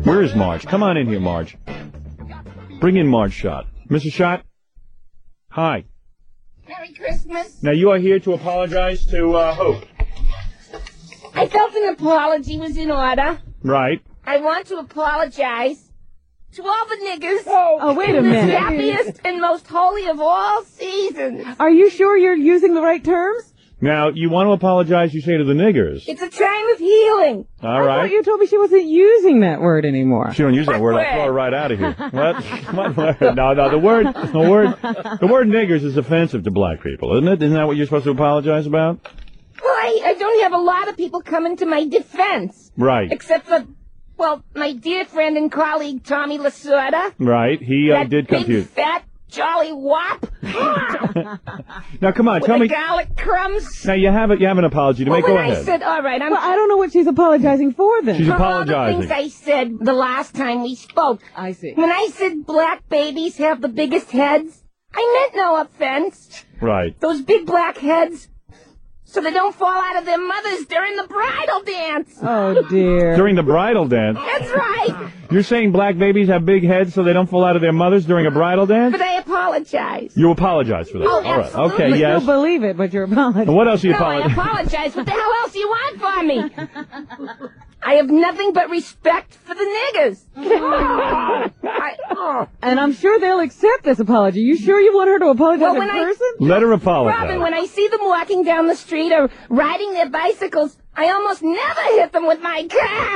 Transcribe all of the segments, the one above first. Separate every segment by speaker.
Speaker 1: Where is Marge? Come on in here, Marge. Bring in Marge Schott. Mrs. Schott? Hi.
Speaker 2: Merry Christmas.
Speaker 1: Now, you are here to apologize to, who?
Speaker 2: I felt an apology was in order.
Speaker 1: Right.
Speaker 2: I want to apologize to all the niggers.
Speaker 3: Oh, wait a
Speaker 2: in
Speaker 3: minute.
Speaker 2: this happiest and most holy of all seasons.
Speaker 3: Are you sure you're using the right terms?
Speaker 1: Now, you want to apologize, you say, to the niggers.
Speaker 2: It's a time of healing.
Speaker 1: All
Speaker 3: I
Speaker 1: right.
Speaker 3: thought you told me she wasn't using that word anymore.
Speaker 1: She don't use that word. I'll throw her right out of here. What word? No, the word niggers is offensive to black people, isn't it? Isn't that what you're supposed to apologize about?
Speaker 2: Well, I don't have a lot of people coming to my defense.
Speaker 1: Right.
Speaker 2: Except for, well, my dear friend and colleague, Tommy Lasorda.
Speaker 1: Right. He did come to you.
Speaker 2: Big, fat, jolly wop.
Speaker 1: Now, come on,
Speaker 2: with
Speaker 1: tell
Speaker 2: the
Speaker 1: me.
Speaker 2: garlic crumbs.
Speaker 1: Now, you have an apology to make. Go ahead.
Speaker 2: I said, all right,
Speaker 3: Well, I don't know what she's apologizing for then.
Speaker 1: She's
Speaker 2: for all
Speaker 1: apologizing.
Speaker 2: the things I said the last time we spoke.
Speaker 3: I see.
Speaker 2: When I said black babies have the biggest heads, I meant no offense.
Speaker 1: Right.
Speaker 2: Those big black heads, so they don't fall out of their mothers during the bridal dance.
Speaker 3: Oh, dear.
Speaker 1: During the bridal dance.
Speaker 2: That's right.
Speaker 1: You're saying black babies have big heads so they don't fall out of their mothers during a bridal dance?
Speaker 2: But I apologize.
Speaker 1: You apologize for that.
Speaker 2: Oh,
Speaker 1: All right.
Speaker 2: absolutely.
Speaker 1: Okay,
Speaker 3: You
Speaker 1: yes.
Speaker 3: don't believe it, but you're apologizing.
Speaker 1: And what else are you
Speaker 2: No, I
Speaker 1: apologizing?
Speaker 2: apologize. What the hell else do you want from me? I have nothing but respect for the niggers.
Speaker 3: And I'm sure they'll accept this apology. You sure you want her to apologize
Speaker 2: Well,
Speaker 3: in
Speaker 2: when I-
Speaker 3: person?
Speaker 1: Let her apologize.
Speaker 2: Robin, when I see them walking down the street or riding their bicycles, I almost never hit them with my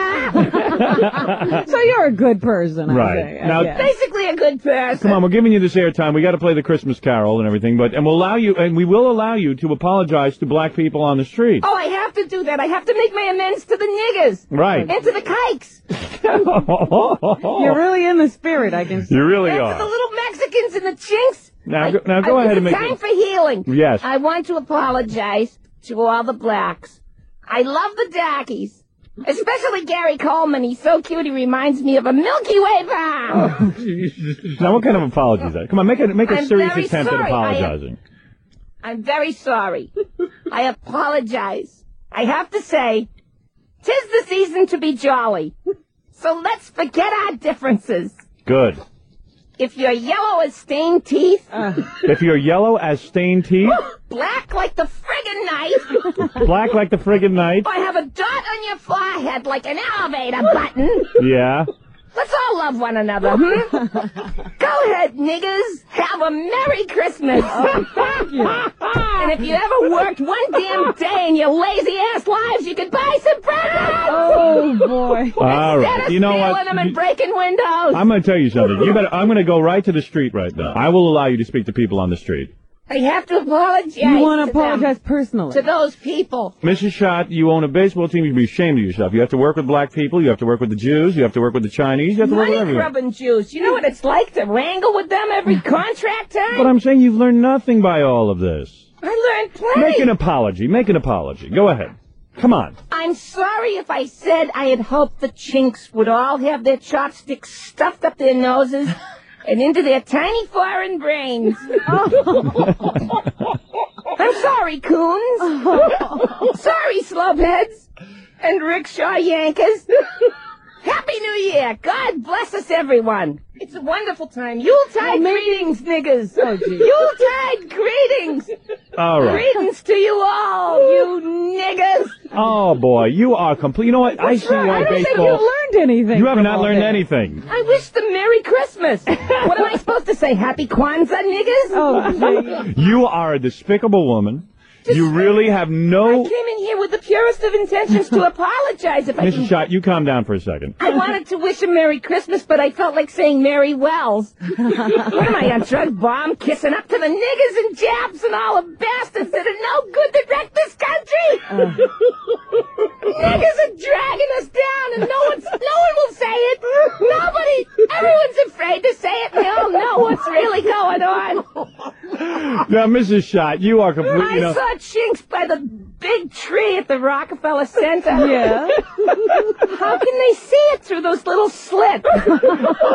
Speaker 2: car.
Speaker 3: So you're a good person,
Speaker 1: Right.
Speaker 3: I say,
Speaker 1: Now-
Speaker 3: I guess.
Speaker 2: Basically a good person.
Speaker 1: Come on, we're giving you this airtime. We got to play the Christmas Carol and everything, and we will allow you to apologize to black people on the street.
Speaker 2: Oh, I have to do that. I have to make my amends to the niggers.
Speaker 1: Right.
Speaker 2: And to the kikes.
Speaker 3: You're really in the spirit, I can see.
Speaker 1: You really
Speaker 2: And to the
Speaker 1: are.
Speaker 2: little Mexicans and the chinks.
Speaker 1: Now go ahead and make
Speaker 2: It's time
Speaker 1: it.
Speaker 2: for healing.
Speaker 1: Yes.
Speaker 2: I want to apologize to all the blacks. I love the darkies. Especially Gary Coleman. He's so cute, he reminds me of a Milky Way bar.
Speaker 1: Now, what kind of apology is that? Come on, make a
Speaker 2: I'm
Speaker 1: serious
Speaker 2: very
Speaker 1: attempt at
Speaker 2: sorry.
Speaker 1: apologizing.
Speaker 2: I'm very sorry. I apologize. I have to say, 'tis the season to be jolly. So let's forget our differences.
Speaker 1: Good.
Speaker 2: If you're yellow as stained teeth,
Speaker 1: If you're yellow as stained teeth,
Speaker 2: black like the friggin' night,
Speaker 1: black like the friggin' night,
Speaker 2: or have a dot on your forehead like an elevator button,
Speaker 1: yeah.
Speaker 2: let's all love one another, Go ahead, niggers. Have a Merry Christmas. And if you ever worked one damn day in your lazy-ass lives, you could buy some presents.
Speaker 3: Oh, boy.
Speaker 1: All
Speaker 2: Instead
Speaker 1: right.
Speaker 2: of
Speaker 1: You know
Speaker 2: stealing
Speaker 1: what?
Speaker 2: them and breaking windows.
Speaker 1: I'm going to tell you something. I'm going to go right to the street right now. I will allow you to speak to people on the street.
Speaker 2: I have to apologize.
Speaker 3: You want to
Speaker 2: them,
Speaker 3: apologize personally.
Speaker 2: to those people.
Speaker 1: Mrs. Schott, you own a baseball team. You should be ashamed of yourself. You have to work with black people. You have to work with the Jews. You have to work with the Chinese. You have to work with
Speaker 2: Money
Speaker 1: everyone.
Speaker 2: grubbing Jews. You know what it's like to wrangle with them every contract time?
Speaker 1: But I'm saying you've learned nothing by all of this.
Speaker 2: I learned plenty.
Speaker 1: Make an apology. Make an apology. Go ahead. Come on.
Speaker 2: I'm sorry if I said I had hoped the chinks would all have their chopsticks stuffed up their noses and into their tiny foreign brains. I'm sorry, coons. Sorry, slubheads and rickshaw yankers. Happy New Year. God bless us, everyone. It's a wonderful time. Yuletide greetings, niggers.
Speaker 3: Oh, gee.
Speaker 2: Yuletide greetings.
Speaker 1: All right.
Speaker 2: Greetings to you all, you niggers.
Speaker 1: Oh, boy. You are complete. You know what? I see
Speaker 3: I
Speaker 1: why
Speaker 3: don't think
Speaker 1: baseball...
Speaker 3: you learned anything.
Speaker 1: You have
Speaker 3: from
Speaker 1: not
Speaker 3: all
Speaker 1: learned
Speaker 3: this.
Speaker 1: anything.
Speaker 2: I wish them Merry Christmas. What am I supposed to say? Happy Kwanzaa, niggers?
Speaker 3: Oh, gee.
Speaker 1: You are a despicable woman. You really have
Speaker 2: I
Speaker 1: no...
Speaker 2: came in here with the purest of intentions to apologize if I
Speaker 1: Mrs.
Speaker 2: can.
Speaker 1: Schott, you calm down for a second.
Speaker 2: I wanted to wish a Merry Christmas, but I felt like saying Merry Wells. What am I, a drug bomb kissing up to the niggers and Japs and all the bastards that are no good to wreck this country? Niggers are dragging us down, and no one will say it. Nobody. Everyone's afraid to say it. They all know what's really going on.
Speaker 1: Now, Mrs. Schott, you are completely...
Speaker 2: I saw chinks by the big tree at the Rockefeller Center.
Speaker 3: Yeah.
Speaker 2: How can they see it through those little slits?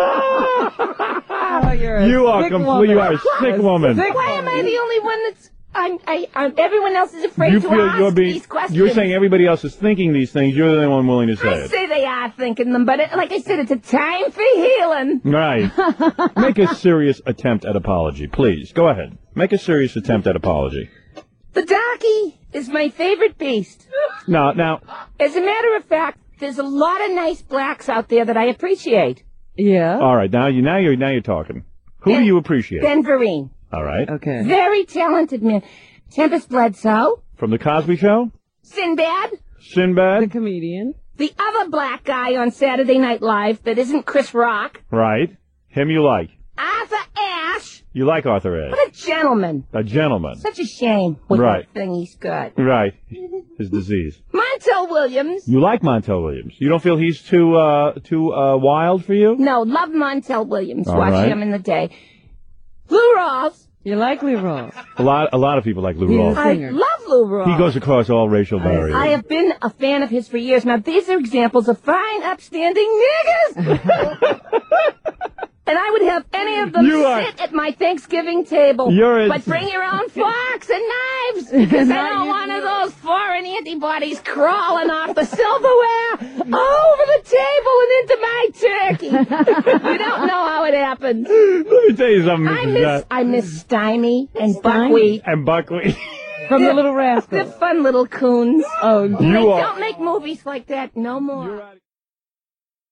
Speaker 3: Oh, you're a
Speaker 1: You are
Speaker 3: sick
Speaker 1: complete.
Speaker 3: woman.
Speaker 1: You are a sick woman.
Speaker 3: Sick
Speaker 2: Why am I the only one that's everyone else is afraid
Speaker 1: You
Speaker 2: to
Speaker 1: feel
Speaker 2: ask
Speaker 1: you're
Speaker 2: these questions.
Speaker 1: You're saying everybody else is thinking these things. You're the only one willing to say
Speaker 2: I
Speaker 1: it.
Speaker 2: say they are thinking them, but like I said, it's a time for healing.
Speaker 1: Right. Make a serious attempt at apology, please. Go ahead. Make a serious attempt at apology.
Speaker 2: The darky is my favorite beast.
Speaker 1: Now,
Speaker 2: As a matter of fact, there's a lot of nice blacks out there that I appreciate.
Speaker 3: Yeah.
Speaker 1: all right. Now you're talking. Who do you appreciate?
Speaker 2: Ben Vereen.
Speaker 1: All right.
Speaker 3: Okay.
Speaker 2: Very talented man. Tempest Bledsoe.
Speaker 1: From the Cosby Show,
Speaker 2: Sinbad.
Speaker 3: The
Speaker 1: Sinbad.
Speaker 3: comedian.
Speaker 2: The other black guy on Saturday Night Live that isn't Chris Rock.
Speaker 1: Right. Him you like.
Speaker 2: Arthur Ashe.
Speaker 1: You like Arthur Ashe.
Speaker 2: What a gentleman.
Speaker 1: A gentleman.
Speaker 2: Such a shame with
Speaker 1: Right.
Speaker 2: that thing he's got.
Speaker 1: Right. His disease.
Speaker 2: Montel Williams.
Speaker 1: You like Montel Williams. You don't feel he's too wild for you?
Speaker 2: No, love Montel Williams.
Speaker 1: All
Speaker 2: Watch
Speaker 1: right.
Speaker 2: him in the day. Lou Rawls.
Speaker 3: You like Lee Ross?
Speaker 1: A lot of people like Lou
Speaker 3: He's
Speaker 1: Rawls.
Speaker 2: I
Speaker 3: Singer.
Speaker 2: love Lou Rawls.
Speaker 1: He goes across all racial barriers.
Speaker 2: I have been a fan of his for years. Now, these are examples of fine, upstanding niggas. And I would have any of them
Speaker 1: You are-
Speaker 2: sit at my Thanksgiving table.
Speaker 1: You're
Speaker 2: But bring your own forks and knives, because I
Speaker 3: Not
Speaker 2: don't want
Speaker 3: usually.
Speaker 2: of those foreign antibodies crawling off the silverware over the table and into my turkey. You don't know how it happens.
Speaker 1: Let me tell you something, Mrs. Scott.
Speaker 2: I miss Stymie and
Speaker 3: Stymie?
Speaker 2: Buckwheat.
Speaker 1: And Buckley.
Speaker 3: From the Little
Speaker 2: They're
Speaker 3: Rascals.
Speaker 2: fun little coons.
Speaker 3: Oh,
Speaker 2: They
Speaker 1: You are-
Speaker 2: don't make movies like that no more.